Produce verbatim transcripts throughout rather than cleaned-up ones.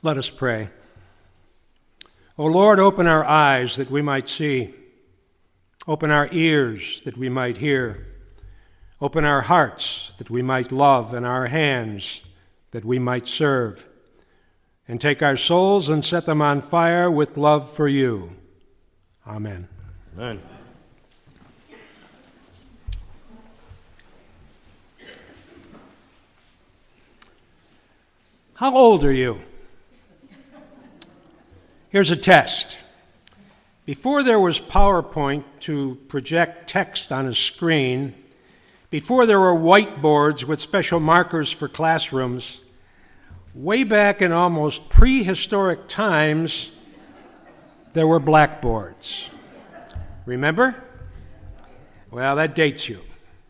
Let us pray. O Lord, open our eyes that we might see. Open our ears that we might hear. Open our hearts that we might love, and our hands that we might serve. And take our souls and set them on fire with love for you. Amen. Amen. How old are you? Here's a test. Before there was PowerPoint to project text on a screen, before there were whiteboards with special markers for classrooms, way back in almost prehistoric times, there were blackboards. Remember? Well, that dates you.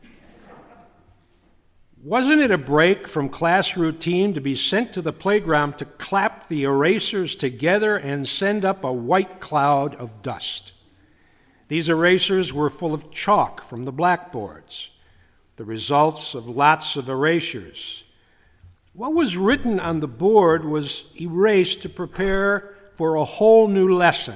Wasn't it a break from class routine to be sent to the playground to clap the erasers together and send up a white cloud of dust? These erasers were full of chalk from the blackboards, the results of lots of erasures. What was written on the board was erased to prepare for a whole new lesson,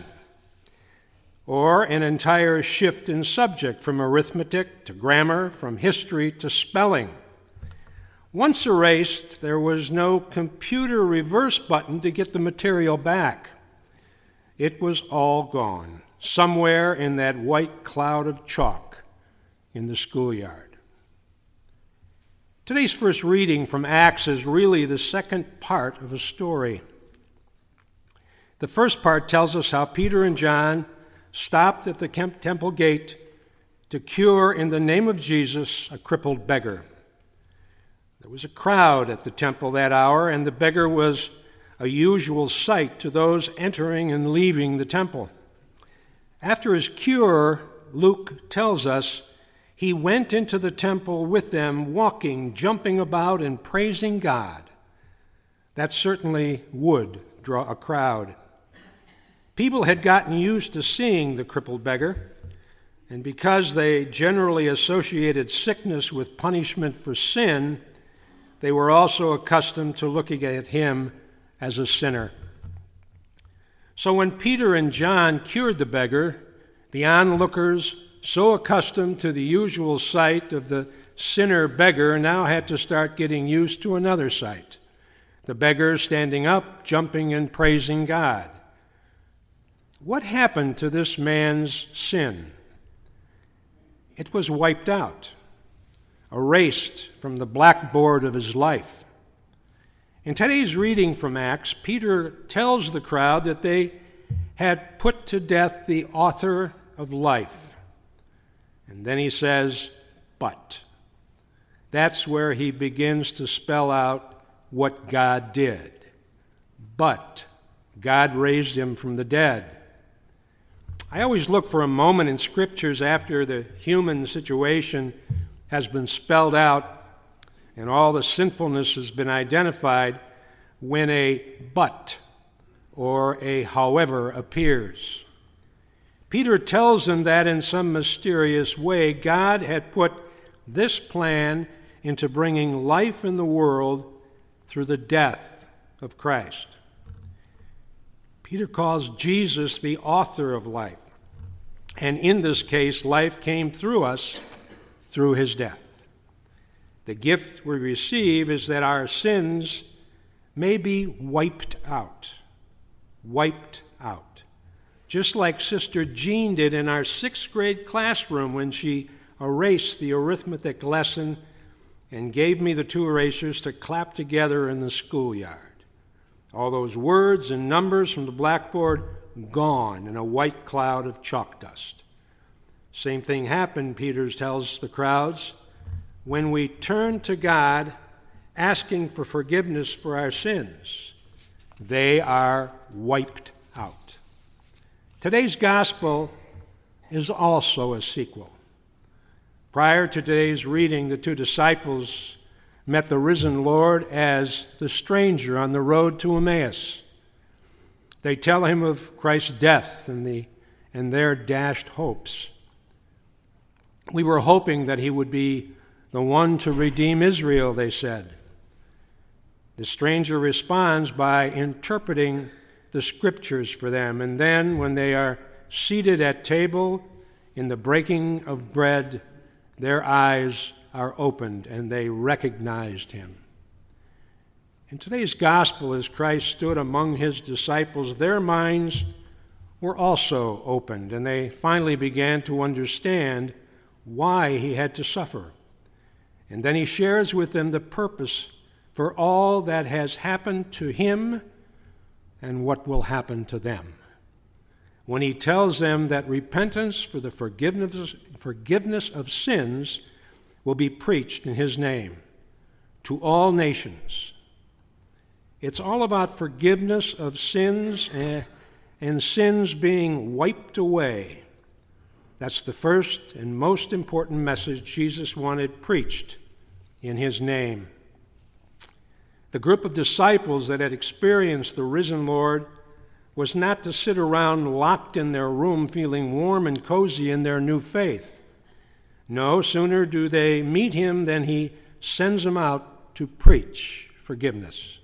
or an entire shift in subject from arithmetic to grammar, from history to spelling. Once erased, there was no computer reverse button to get the material back. It was all gone, somewhere in that white cloud of chalk in the schoolyard. Today's first reading from Acts is really the second part of a story. The first part tells us how Peter and John stopped at the temple gate to cure, in the name of Jesus, a crippled beggar. There was a crowd at the temple that hour, and the beggar was a usual sight to those entering and leaving the temple. After his cure, Luke tells us, he went into the temple with them, walking, jumping about, and praising God. That certainly would draw a crowd. People had gotten used to seeing the crippled beggar, and because they generally associated sickness with punishment for sin, they were also accustomed to looking at him as a sinner. So when Peter and John cured the beggar, the onlookers, so accustomed to the usual sight of the sinner beggar, now had to start getting used to another sight: the beggar standing up, jumping, and praising God. What happened to this man's sin? It was wiped out, erased from the blackboard of his life. In today's reading from Acts, Peter tells the crowd that they had put to death the author of life. And then he says, but. That's where he begins to spell out what God did. But God raised him from the dead. I always look for a moment in scriptures after the human situation has been spelled out and all the sinfulness has been identified, when a but or a however appears. Peter tells them that in some mysterious way, God had put this plan into bringing life in the world through the death of Christ. Peter calls Jesus the author of life, and in this case, life came through us through his death. The gift we receive is that our sins may be wiped out. Wiped out. Just like Sister Jean did in our sixth grade classroom when she erased the arithmetic lesson and gave me the two erasers to clap together in the schoolyard. All those words and numbers from the blackboard gone in a white cloud of chalk dust. Same thing happened, Peter tells the crowds, when we turn to God asking for forgiveness for our sins. They are wiped out. Today's gospel is also a sequel. Prior to today's reading, the two disciples met the risen Lord as the stranger on the road to Emmaus. They tell him of Christ's death and, the, and their dashed hopes. We were hoping that he would be the one to redeem Israel, they said. The stranger responds by interpreting the Scriptures for them, and then when they are seated at table in the breaking of bread, their eyes are opened and they recognized him. In today's gospel, as Christ stood among his disciples, their minds were also opened, and they finally began to understand why he had to suffer. And then he shares with them the purpose for all that has happened to him and what will happen to them, when he tells them that repentance for the forgiveness, forgiveness of sins will be preached in his name to all nations. It's all about forgiveness of sins and, and sins being wiped away. That's the first and most important message Jesus wanted preached in his name. The group of disciples that had experienced the risen Lord was not to sit around locked in their room feeling warm and cozy in their new faith. No, sooner do they meet him than he sends them out to preach forgiveness.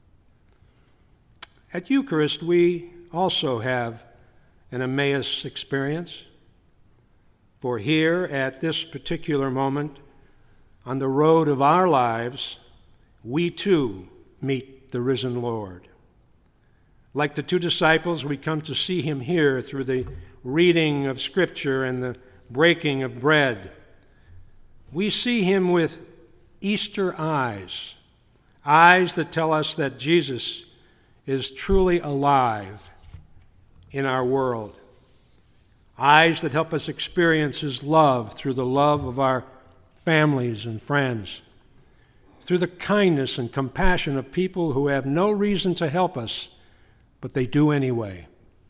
At Eucharist, we also have an Emmaus experience. For here, at this particular moment, on the road of our lives, we too meet the risen Lord. Like the two disciples, we come to see him here through the reading of Scripture and the breaking of bread. We see him with Easter eyes, eyes that tell us that Jesus is truly alive in our world, eyes that help us experience his love through the love of our families and friends, through the kindness and compassion of people who have no reason to help us, but they do anyway.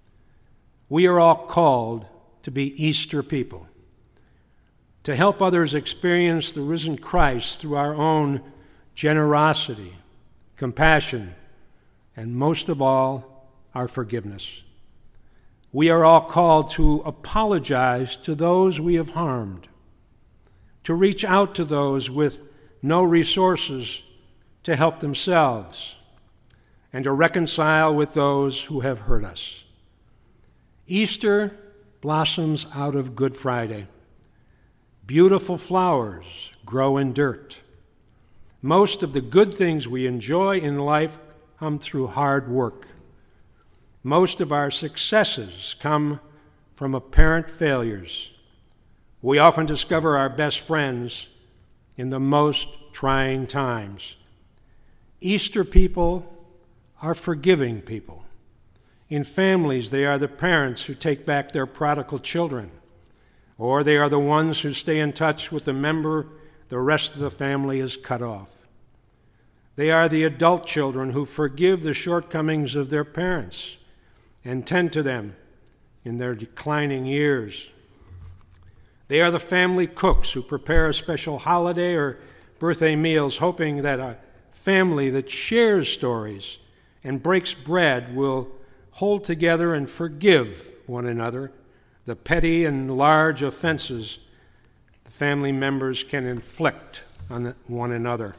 We are all called to be Easter people, to help others experience the risen Christ through our own generosity, compassion, and most of all, our forgiveness. We are all called to apologize to those we have harmed, to reach out to those with no resources to help themselves, and to reconcile with those who have hurt us. Easter blossoms out of Good Friday. Beautiful flowers grow in dirt. Most of the good things we enjoy in life come through hard work. Most of our successes come from apparent failures. We often discover our best friends in the most trying times. Easter people are forgiving people. In families, they are the parents who take back their prodigal children, or they are the ones who stay in touch with a member the rest of the family is cut off. They are the adult children who forgive the shortcomings of their parents and tend to them in their declining years. They are the family cooks who prepare a special holiday or birthday meals, hoping that a family that shares stories and breaks bread will hold together and forgive one another the petty and large offenses the family members can inflict on one another.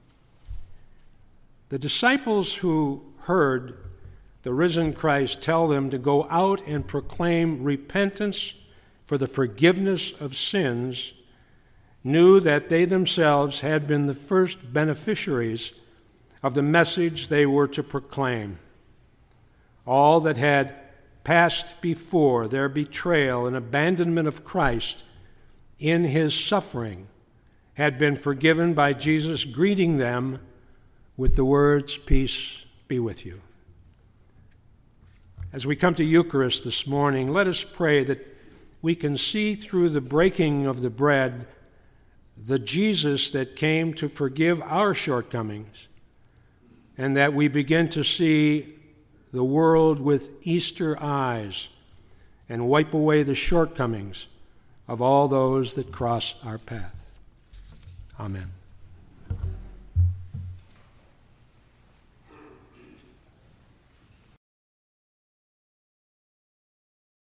The disciples who heard the risen Christ tell them to go out and proclaim repentance for the forgiveness of sins knew that they themselves had been the first beneficiaries of the message they were to proclaim. All that had passed before their betrayal and abandonment of Christ in his suffering had been forgiven by Jesus greeting them with the words, "Peace be with you." As we come to Eucharist this morning, let us pray that we can see through the breaking of the bread the Jesus that came to forgive our shortcomings, and that we begin to see the world with Easter eyes and wipe away the shortcomings of all those that cross our path. Amen.